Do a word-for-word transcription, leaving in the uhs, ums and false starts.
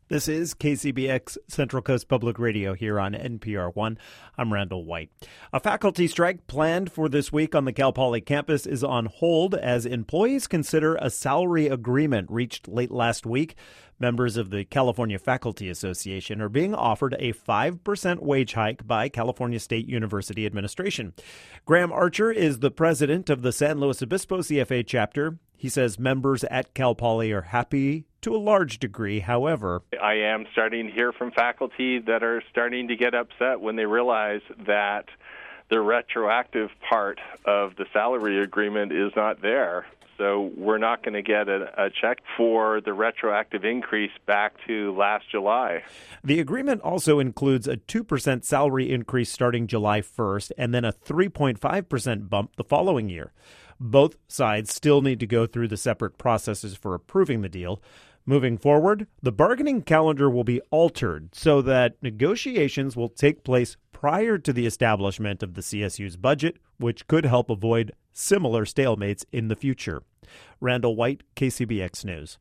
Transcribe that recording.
This is K C B X Central Coast Public Radio here on N P R one. I'm Randall White. A faculty strike planned for this week on the Cal Poly campus is on hold as employees consider a salary agreement reached late last week. Members of the California Faculty Association are being offered a five percent wage hike by California State University administration. Graham Archer is the president of the San Luis Obispo C F A chapter. He says members at Cal Poly are happy to a large degree. However, I am starting to hear from faculty that are starting to get upset when they realize that the retroactive part of the salary agreement is not there. So we're not going to get a, a check for the retroactive increase back to last July. The agreement also includes a two percent salary increase starting July first and then a three point five percent bump the following year. Both sides still need to go through the separate processes for approving the deal. Moving forward, the bargaining calendar will be altered so that negotiations will take place prior to the establishment of the C S U's budget, which could help avoid similar stalemates in the future. Randall White, K C B X News.